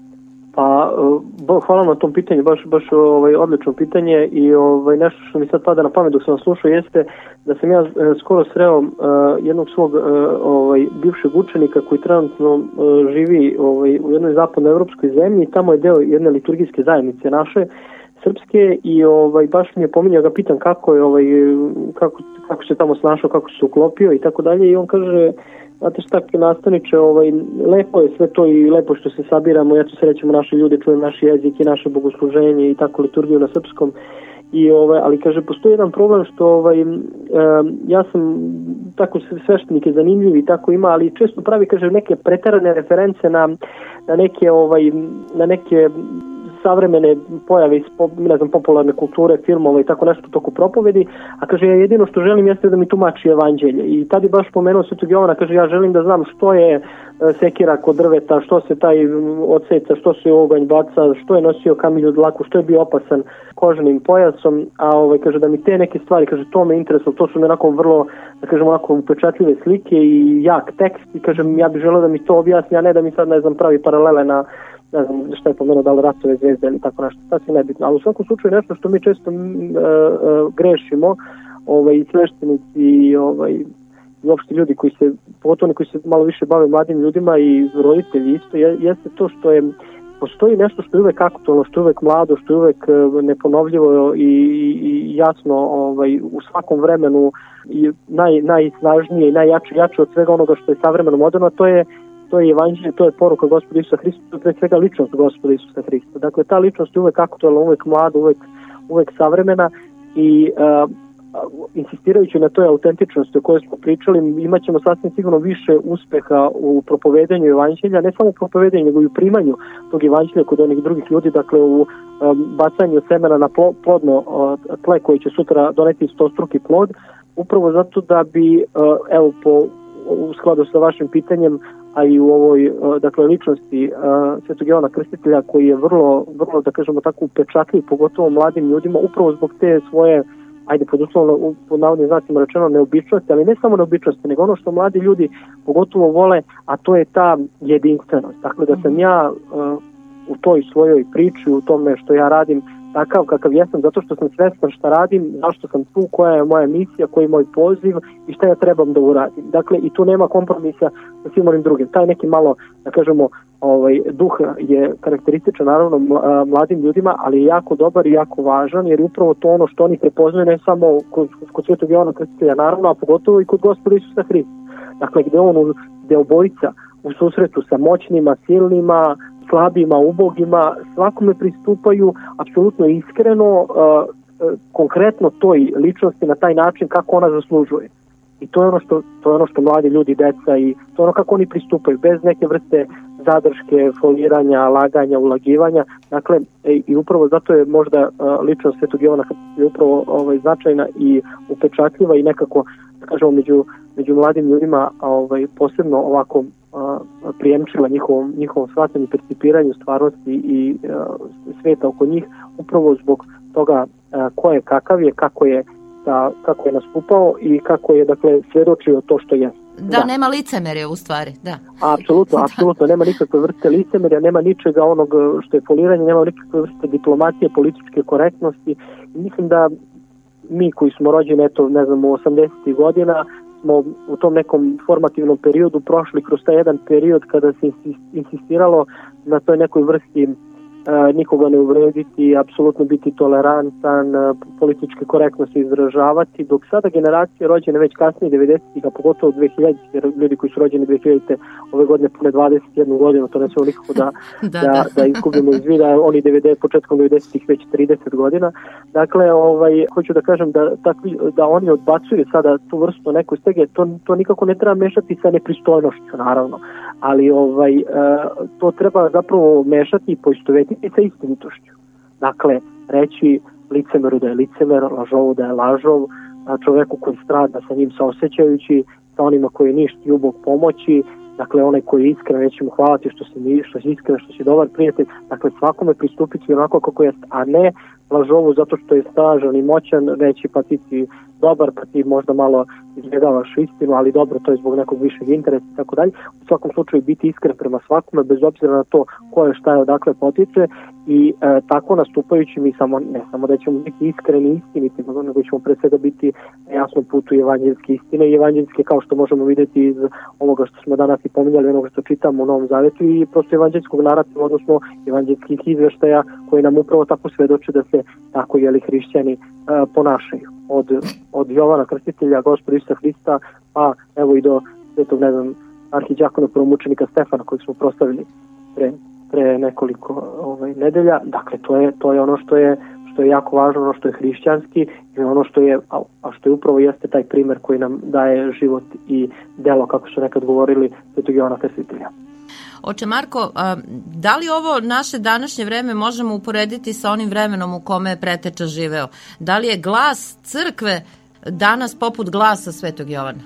Pa, hvala na tom pitanju, baš, baš ovaj, odlično pitanje i ovaj, nešto što mi sad pada na pamet dok sam vas slušao jeste da sam ja skoro sreo uh, jednog svog uh, ovaj, bivšeg učenika koji trenutno uh, živi ovaj, u jednoj zapadnoevropskoj zemlji i tamo je deo jedne liturgijske zajednice naše, srpske, i ovaj, baš mi je pominjao, ga pitam kako je ovaj, kako, kako se tamo snašao, kako se uklopio i tako dalje, i on kaže: znate šta, nastavniče, ovaj, lepo je sve to i lepo što se sabiramo, ja tu srećemo naše ljude, čujem naš jezik i naše bogosluženje i tako liturgiju na srpskom, i ovaj, ali kaže postoji jedan problem što ovaj, um, ja sam tako sveštenik je zanimljiv i tako ima, ali često pravi, kaže, neke preterane reference na, na neke ovaj, na neke savremene pojave iz, ne znam, popularne kulture, filmova i tako nešto toku propovedi, a kaže ja jedino što želim jeste da mi tumači evanđelje. I tad je baš pomenuo Svetog Jovana, kaže ja želim da znam što je sekira kod drveta, što se taj odseca, što se oganj baca, što je nosio kamilju dlaku, što je bio opasan koženim pojasom, a ovaj, kaže da mi te neke stvari, kaže to me interesuje, to su mi onako vrlo, da kažem, onako upečatljive slike i jak tekst, i kažem ja bih želeo da mi to objasni, a ne da mi sad, ne znam, pravi paralele na, ne znam šta je pomenuo, da li ratove zvezde ili tako nešto, sad je nebitno, ali u svakom slučaju nešto što mi često uh, uh, grešimo, ovaj, sveštenici i ovaj, uopšte ljudi koji se pogotovo oni koji se malo više bave mladim ljudima i roditelji isto, jeste to što je postoji nešto što je uvek aktualno, što je uvek mlado, što je uvek neponovljivo i, i jasno ovaj, u svakom vremenu i naj, najsnažnije i najjače jače od svega onoga što je savremeno moderno, to je to je evanđelje, to je poruka Gospoda Isusa Hrista, to je pre svega ličnost Gospoda Isusa Hrista. Dakle, ta ličnost je uvek aktualna, uvek mlada, uvek, uvek savremena i uh, insistirajući na toj autentičnosti o kojoj smo pričali, imat ćemo sasvim sigurno više uspeha u propovedanju evanđelja, ne samo u propovedanju, nego i u primanju tog evanđelja kod onih drugih ljudi, dakle u um, bacanju semena na plodno uh, tle koje će sutra doneti stostruki plod, upravo zato da bi, uh, evo, po, u skladu sa vašim pitanjem, a i u ovoj, dakle, ličnosti uh, Svetog Jovana Krstitelja, koji je vrlo, vrlo, da kažemo tako, upečatljiv, pogotovo mladim ljudima, upravo zbog te svoje, ajde, pod uslovno, pod navodnim znacima rečeno, neobičnosti, ali ne samo neobičnosti, nego ono što mladi ljudi pogotovo vole, a to je ta jedinstvenost. Dakle, da sam ja uh, u toj svojoj priči, u tome što ja radim, takav kakav jesam, zato što sam svestan šta radim, zašto sam tu, koja je moja misija, koji je moj poziv i šta ja trebam da uradim. Dakle, i tu nema kompromisa sa svim onim drugim. Taj neki malo, da kažemo, ovaj, duh je karakterističan naravno mladim ljudima, ali je jako dobar i jako važan, jer je upravo to ono što oni prepoznaju ne samo kod, kod Svetog Jovana Krstitelja, naravno, a pogotovo i kod Gospoda Isusa Hrista. Dakle, gde on, gde obojica u susretu sa moćnima, silnima, slabima, ubogima, svakome pristupaju apsolutno iskreno, uh, uh, konkretno toj ličnosti na taj način kako ona zaslužuje. I to je ono što, to je ono što mladi ljudi, deca, i to je ono kako oni pristupaju, bez neke vrste zadrške, foliranja, laganja, ulagivanja. Dakle, i, i upravo zato je možda uh, ličnost Svetog Jovana je upravo ovaj, značajna i upečatljiva i nekako, da kažemo, među, među mladim ljudima ovaj, posebno ovako prijemčila njihovom, njihovom shvatanju i percipiranju stvarnosti i uh, sveta oko njih, upravo zbog toga uh, ko je kakav je, kako je, da, kako je nastupao i kako je, dakle, svedočio to što je. Da, da, nema licemerja u stvari, da. Apsolutno, apsolutno, nema nikakve vrste licemerja, nema ničega onog što je foliranje, nema nikakve vrste diplomatije, političke korektnosti. I mislim da mi koji smo rođeni, eto, ne znam, u osamdesetih godina, smo u tom nekom formativnom periodu prošli kroz taj jedan period kada se insistiralo na toj nekoj vrsti e, nikoga ne uvrediti, apsolutno biti tolerantan, e, političke korektnosti izražavati, dok sada generacije rođene već kasnije devedesetih, a pogotovo dve hiljadite, jer ljudi koji su rođeni dve hiljadite ove godine pune dvadeset jednu godinu, to ne smemo nikako da, da, da, da izgubimo iz vida, oni devedeset, početkom devedesetih već trideset godina. Dakle, ovaj, hoću da kažem da, takvi, da oni odbacuju sada tu vrstu nekoj stege, to, to nikako ne treba mešati sa nepristojnošću, naravno, ali ovaj, e, to treba zapravo mešati i poistovetiti sa istinitošću. Dakle, reći licemeru da je licemer, lažovu da je lažov, čoveku koji strada sa njim saosećajući, sa onima koji ništi ubog pomoći, dakle onaj koji je iskren, reći mu hvala ti što si, što si iskren, što si dobar prijatelj, dakle svakome pristupiti onako kako jest, a ne lažovu zato što je snažan i moćan, reći pa ti si dobar, pa ti možda malo izbjegavaš istinu, ali dobro, to je zbog nekog višeg interesa i tako dalje. U svakom slučaju biti iskren prema svakome, bez obzira na to ko je, šta je, odakle potiče, i e, tako nastupajući mi samo, ne samo da ćemo biti iskreni i istiniti, nego ćemo pre svega biti na jasnom putu evanđelske istine i evanđelske, kao što možemo vidjeti iz ovoga što smo danas i pominjali, onoga što čitamo u Novom Zavetu, i prosto evanđelskog narativa, odnosno evanđelskih izveštaja koji nam upravo tako svedoče da se tako, jeli, hrišćani e, ponašaju. Od, od Jovana Krstitelja, Gospoda Isusa Hrista, pa evo i do svetog, ne znam, arhidjakona prvomučenika Stefana kojeg smo proslavili pre, pre nekoliko ovaj, nedelja. Dakle, to je, to je ono što je, što je jako važno, ono što je hrišćanski i ono što je, a, a što je upravo jeste taj primer koji nam daje život i delo, kako su nekad govorili, svetog Jovana Krstitelja. Oče Marko, da li ovo naše današnje vreme možemo uporediti sa onim vremenom u kome je preteča živeo? Da li je glas crkve danas poput glasa Svetog Jovana?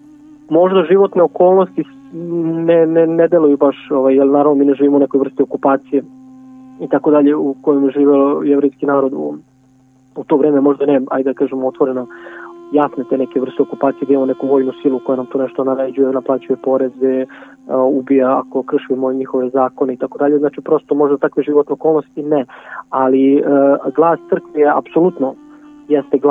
Možda životne okolnosti ne, ne, ne deluju baš, ovaj, jer naravno mi ne živimo u nekoj vrsti okupacije i tako dalje u kojem je živeo jevrijski narod u, u to vreme, možda ne, ajde da kažemo otvoreno, jasne te neke vrste okupacije gdje imamo neku vojnu silu koja nam to nešto naređuje, naplaćuje poreze, ubija ako kršimo njihove zakone i tako dalje. Znači prosto možda takve životne okolnosti ne, ali uh, glas crkve je apsolutno jeste glas uh,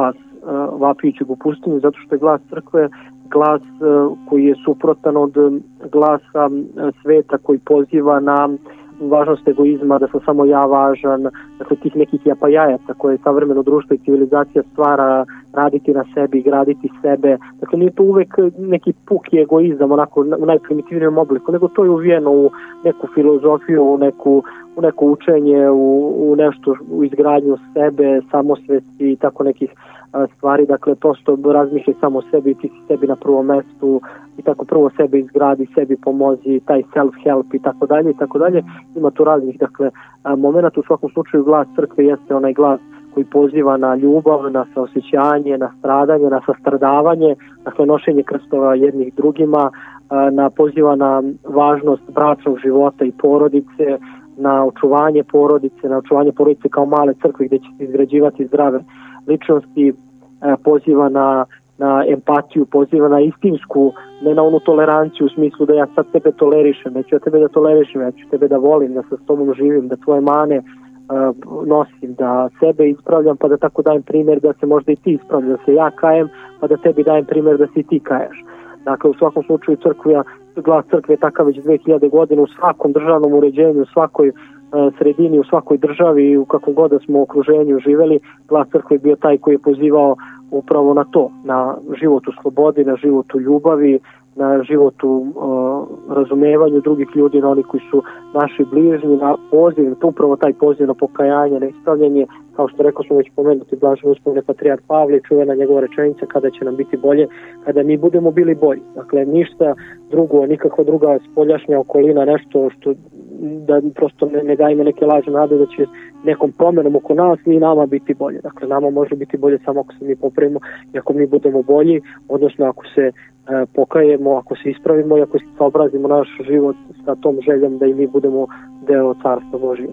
vapijućeg u pustinji, zato što je glas crkve glas koji je suprotan od glasa sveta koji poziva na važnost egoizma, da sam samo ja važan, dakle tih nekih japajajaca koje savremeno društvo i civilizacija stvara, raditi na sebi, graditi sebe. Dakle, nije to uvek neki puki egoizam, onako u najprimitivnijem obliku, nego to je uvijeno u neku filozofiju, u neku u neko učenje, u, u nešto, u izgradnju sebe, samosvesti i tako nekih a, stvari. Dakle, prosto razmišljaj samo o sebi, ti si sebi na prvom mestu i tako prvo sebe izgradi, sebi pomozi, taj self-help i tako dalje i tako dalje. Ima tu raznih, dakle, momenata. U svakom slučaju glas crkve jeste onaj glas koji poziva na ljubav, na saosjećanje, na stradanje, na sastradavanje, dakle nošenje krstova jednih drugima, na poziva na važnost bračnog života i porodice, na očuvanje porodice, na očuvanje porodice kao male crkve gdje će se izgrađivati zdrave ličnosti, poziva na, na empatiju, poziva na istinsku, ne na onu toleranciju u smislu da ja sad tebe tolerišem, neću ja tebe da tolerišem, ja ću tebe da volim, da sa s tobom živim, da tvoje mane uh, nosim, da sebe ispravljam pa da tako dajem primjer da se možda i ti ispravljam, da se ja kajem pa da tebi dajem primjer da se i ti kaješ. Dakle, u svakom slučaju crkva, glas crkve je takav već dve hiljade godina u svakom državnom uređenju, u svakoj uh, sredini, u svakoj državi, u kakvom god da smo okruženju živeli, glas crkve je bio taj koji je pozivao upravo na to, na život u slobodi, na život u ljubavi, na život u uh, razumevanju drugih ljudi, na oni koji su naši bližnji, na poziv, to upravo taj poziv na pokajanje, na ispravljanje, kao što rekao smo već pomenuti, blaženo uspomene patrijarh Pavle, čuvena njegova rečenica, kada će nam biti bolje, kada mi budemo bili bolji. Dakle, ništa drugo, nikakva druga spoljašnja okolina, nešto što da prosto ne, ne dajemo neke lažne nade da će nekom promjenom oko nas i nama biti bolje. Dakle, nama može biti bolje samo ako se mi popravimo i ako mi budemo bolji, odnosno ako se e, pokajemo, ako se ispravimo i ako se saobrazimo naš život sa tom željom da i mi budemo deo Carstva Božije.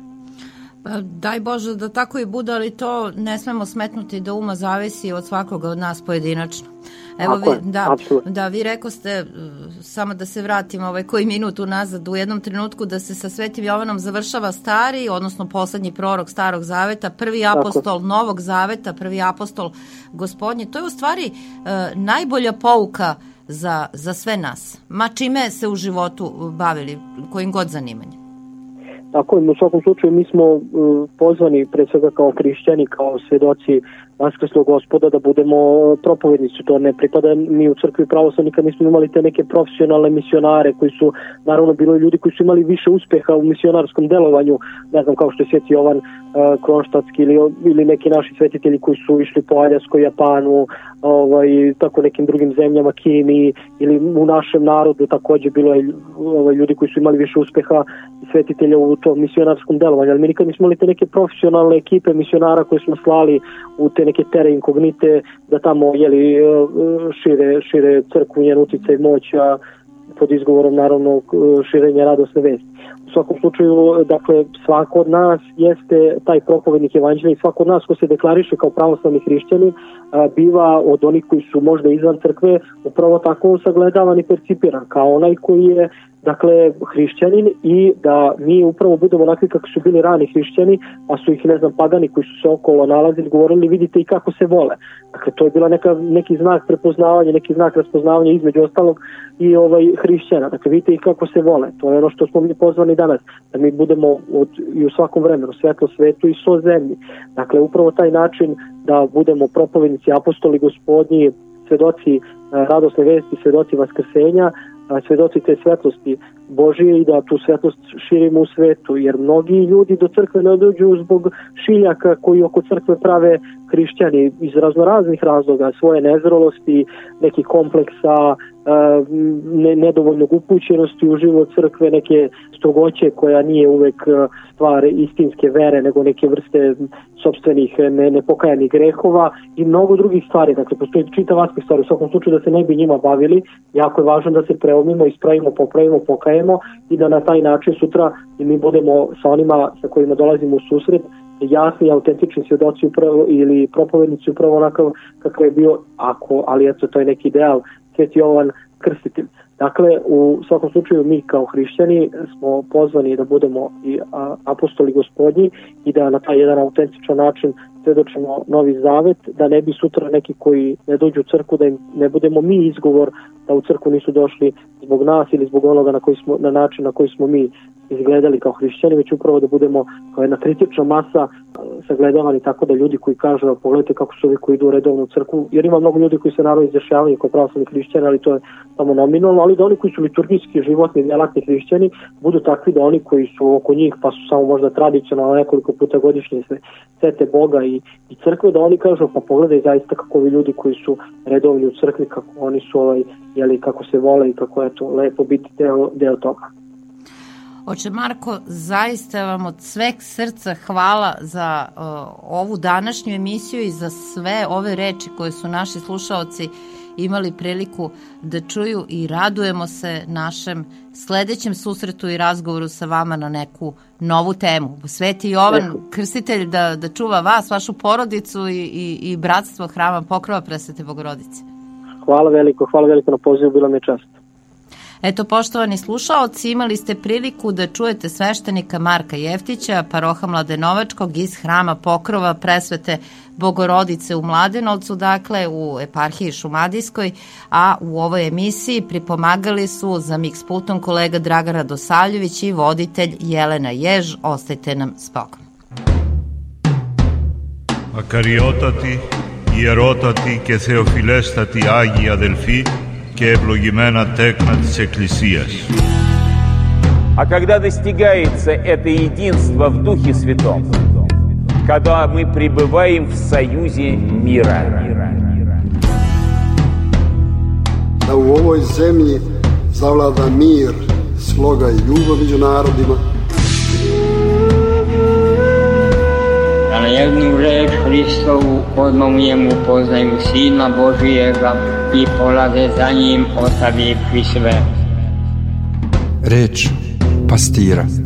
Daj Bože da tako i bude, ali to ne smemo smetnuti da uma zavisi od svakoga od nas pojedinačno. Evo vi, je, da, da, vi rekoste, samo da se vratimo ovaj koji minut unazad, u jednom trenutku da se sa Svetim Jovanom završava stari, odnosno poslednji prorok Starog Zaveta, prvi apostol tako. Novog Zaveta, prvi apostol Gospodnji. To je u stvari uh, najbolja pouka za, za sve nas, ma čime se u životu bavili, kojim god zanimanjem. Tako je, u svakom slučaju mi smo uh, pozvani pre svega kao hrišćani, kao svedoci Vaskrslog Gospoda da budemo propovednici. To ne pripada, mi u crkvi pravoslavni nikad nismo imali te neke profesionalne misionare koji su, naravno bilo ljudi koji su imali više uspeha u misionarskom delovanju, ne znam kao što je Sveti Jovan uh, Kronštatski ili, ili neki naši svetitelji koji su išli po Aljaskoj, Japanu, ovaj, tako nekim drugim zemljama, Kini ili u našem narodu takođe bilo je ovaj, ljudi koji su imali više uspeha i svetitelja u tom misionarskom delovanju, ali mi nikad nismo imali te neke profesionalne ekipe misionara koje smo slali u te neke tere inkognite, da tamo jeli, šire, šire crkvu, njen uticaj i moć, a pod izgovorom naravno širenja radosne vesti. U svakom slučaju, dakle, svako od nas jeste taj propovednik evanđelja i svako od nas ko se deklariše kao pravoslavni hrišćani biva od onih koji su možda izvan crkve upravo tako sagledavan i percipiran kao onaj koji je dakle hrišćanin i da mi upravo budemo onakvi kako su bili rani hrišćani, pa su ih ne znam pagani koji su se okolo nalazili govorili vidite i kako se vole. Dakle to je bila neka, neki znak prepoznavanja, neki znak raspoznavanja između ostalog i ovaj hrišćana. Dakle vidite i kako se vole. To je ono što smo mi pozvani danas, da mi budemo od, i u svakom vremenu svetlo svetu i so zemlji. Dakle upravo taj način da budemo propovednici, apostoli Gospodnji, svedoci radosne vesti, svedoci vaskrsenja, svedoci te svetlosti Božije i da tu svetlost širimo u svetu, jer mnogi ljudi do crkve ne dođu zbog šiljaka koji oko crkve prave hrišćani iz raznoraznih razloga, svoje nezrelosti, nekih kompleksa, ne, nedovoljnog upućenosti u život crkve, neke strogoće koja nije uvek stvar istinske vere, nego neke vrste sopstvenih ne, nepokajanih grehova i mnogo drugih stvari. Dakle, postoji čitavačke stvari. U svakom slučaju da se ne bi njima bavili, jako je važno da se preomimo, ispravimo, popravimo, pokajemo i da na taj način sutra i mi budemo sa onima sa kojima dolazimo u susret jasni, autentični svjedoci upravo ili propovednici upravo onakav kakav je bio, ako, ali eto to je neki ideal, Sveti Jovan Krstitelj. Dakle, u svakom slučaju mi kao hrišćani smo pozvani da budemo i apostoli Gospodnji i da na taj jedan autentičan način svedočimo Novi Zavet, da ne bi sutra neki koji ne dođu u crkvu, da im ne budemo mi izgovor da u crkvu nisu došli zbog nas ili zbog onoga na, koji smo, na način na koji smo mi izgledali kao hrišćani, već upravo da budemo kao jedna kritična masa sagledavani tako da ljudi koji kažu, pogledajte kako su ovi koji idu redovno u crkvu, jer ima mnogo ljudi koji se naravno izjašnjavaju kao pravoslavni hrišćani, ali to je samo nominalno, ali da oni koji su liturgijski, životni, djelatni hrišćani budu takvi da oni koji su oko njih, pa su samo možda tradicionalno nekoliko puta godišnje se sete Boga i, i crkve, da oni kažu, pa pogledaj zaista kako ovi ljudi koji su redovni u crkvi, kako oni su ovaj, jeli, kako se vole i kako je to lepo biti deo, deo toga. Oče Marko, zaista vam od sveg srca hvala za uh, ovu današnju emisiju i za sve ove reči koje su naši slušaoci imali priliku da čuju i radujemo se našem sledećem susretu i razgovoru sa vama na neku novu temu. Sveti Jovan, krstitelj, da, da čuva vas, vašu porodicu i, i, i bratstvo Hrama Pokrova Presvete Bogorodice. Hvala veliko, hvala veliko na pozivu, bila mi je čast. Eto, poštovani slušaoci, imali ste priliku da čujete sveštenika Marka Jeftića, paroha Mladenovačkog iz Hrama Pokrova Presvete Bogorodice u Mladenovcu, dakle u eparhiji Šumadijskoj, a u ovoj emisiji pripomagali su za Mix Putom kolega Dragan Radosavljević i voditelj Jelena Jež. Ostajte nam s Bogom. Ακαριότατη, ιερότατη και θεοφιλέστατη Άγιοι αδελφοί και ευλογημένα τέκνα της Εκκλησίας. А когда достигается это единство в Духе Святом, когда мы пребываем в союзе мира. Da u ovoj zemlji zavlada mir, sloga i ljubav među narodima. Da na jednu reč Hristovu odmah u njemu poznaju Sina Božijega i polaze za njim ostavivši sve. Reč pastira.